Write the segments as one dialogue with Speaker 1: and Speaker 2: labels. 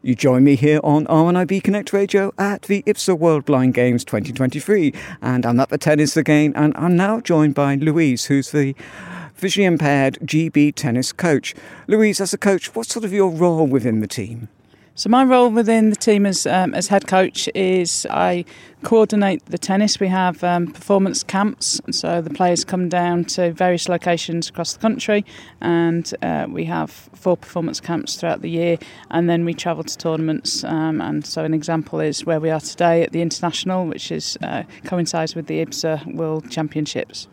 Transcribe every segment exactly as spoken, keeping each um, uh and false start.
Speaker 1: You join me here on R N I B Connect Radio at the I P S A World Blind Games twenty twenty-three, and I'm at the tennis again, and I'm now joined by Louise, who's the visually impaired G B tennis coach. Louise, as a coach, what's sort of your role within the team?
Speaker 2: So my role within the team as um, as head coach is I coordinate the tennis. We have um, performance camps, so the players come down to various locations across the country, and uh, we have four performance camps throughout the year, and then we travel to tournaments. Um, and so an example is where we are today at the International, which is uh, coincides with the I P S A World Championships.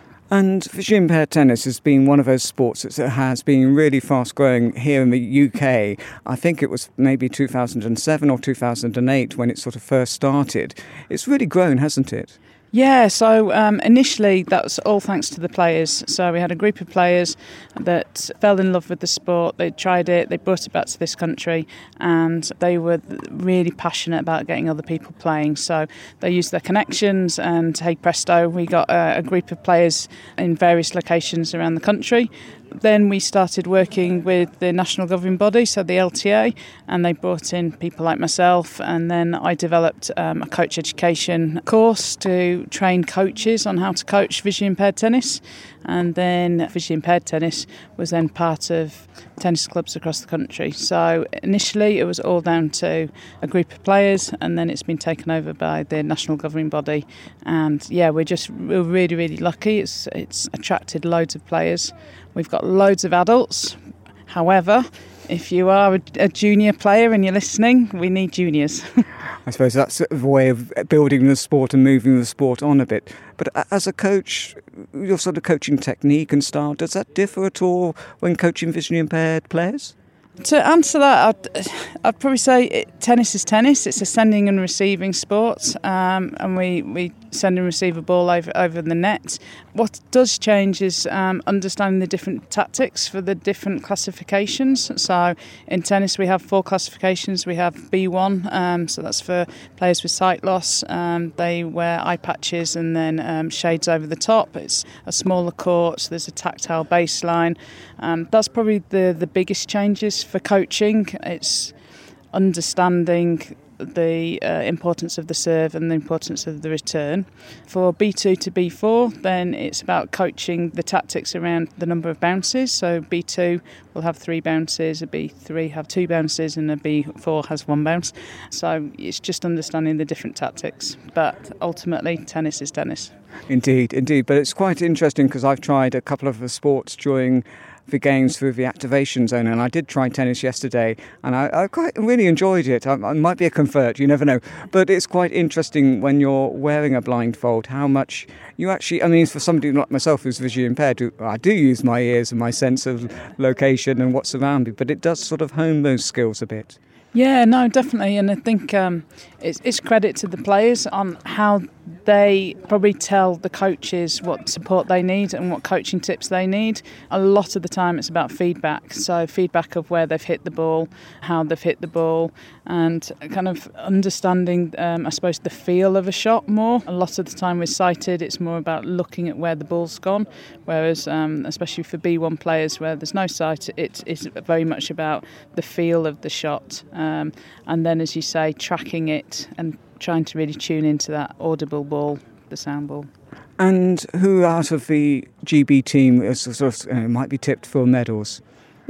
Speaker 1: And visually impaired tennis has been one of those sports that has been really fast growing here in the U K. I think it was maybe two thousand seven or two thousand eight when it sort of first started. It's really grown, hasn't it?
Speaker 2: Yeah, so um, initially that was all thanks to the players. So we had a group of players that fell in love with the sport. They tried it, they brought it back to this country, and they were really passionate about getting other people playing. So they used their connections, and hey presto, we got a, a group of players in various locations around the country. Then we started working with the national governing body, so the L T A, and they brought in people like myself, and then I developed um, a coach education course to train coaches on how to coach visually impaired tennis, and then visually impaired tennis was then part of tennis clubs across the country. So initially it was all down to a group of players, and then it's been taken over by the national governing body, and yeah, we're just we're really really lucky. It's it's attracted loads of players. We've got loads of adults. However, if you are a, a junior player and you're listening, we need juniors.
Speaker 1: I suppose that's a way of building the sport and moving the sport on a bit. But as a coach, your sort of coaching technique and style, does that differ at all when coaching visually impaired players?
Speaker 2: To answer that, I'd, I'd probably say it, tennis is tennis. It's a sending and receiving sport, um, and we, we send and receive a ball over, over the net. What does change is um, understanding the different tactics for the different classifications. So in tennis we have four classifications. We have B one, um, so that's for players with sight loss. Um, they wear eye patches and then um, shades over the top. It's a smaller court, so there's a tactile baseline. Um, that's probably the, the biggest changes for coaching. It's understanding the uh, importance of the serve and the importance of the return. For B two to B four, then it's about coaching the tactics around the number of bounces. So B two will have three bounces, a B three have two bounces, and a B four has one bounce. So it's just understanding the different tactics. But ultimately, tennis is tennis.
Speaker 1: Indeed, indeed. But it's quite interesting because I've tried a couple of the sports during the games through the activation zone, and I did try tennis yesterday, and I, I quite really enjoyed it. I, I might be a convert, you never know, but it's quite interesting when you're wearing a blindfold how much you actually, I mean, for somebody like myself who's visually impaired, I do use my ears and my sense of location and what's around me, but it does sort of hone those skills a bit.
Speaker 2: Yeah, no, definitely, and I think um, it's, it's credit to the players on how they probably tell the coaches what support they need and what coaching tips they need. A lot of the time it's about feedback, so feedback of where they've hit the ball, how they've hit the ball, and kind of understanding, um, I suppose, the feel of a shot more. A lot of the time with sighted, it's more about looking at where the ball's gone, whereas um, especially for B one players where there's no sight, it is very much about the feel of the shot. Um, and then, as you say, tracking it and trying to really tune into that audible ball, the sound ball.
Speaker 1: And who out of the G B team is sort of, uh, might be tipped for medals?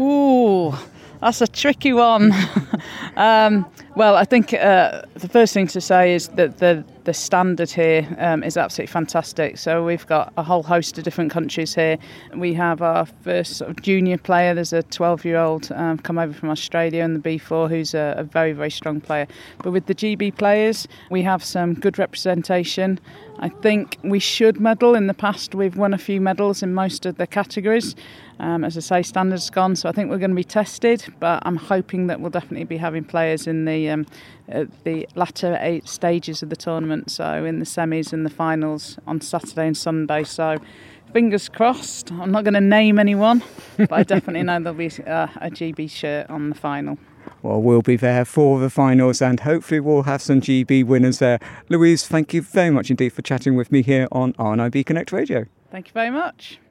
Speaker 2: Ooh, that's a tricky one. um, well, I think uh, the first thing to say is that the the standard here um, is absolutely fantastic. So we've got a whole host of different countries here. We have our first sort of junior player. There's a twelve-year-old um, come over from Australia in the B four who's a, a very, very strong player. But with the G B players, we have some good representation. I think we should medal. In the past, we've won a few medals in most of the categories. Um, as I say, standards gone, so I think we're going to be tested, but I'm hoping that we'll definitely be having players in the um, uh, the latter eight stages of the tournament, so in the semis and the finals on Saturday and Sunday. So fingers crossed. I'm not going to name anyone, but I definitely know there'll be uh, a G B shirt on the final.
Speaker 1: Well, we'll be there for the finals, and hopefully we'll have some G B winners there. Louise, thank you very much indeed for chatting with me here on R N I B Connect Radio.
Speaker 2: Thank you very much.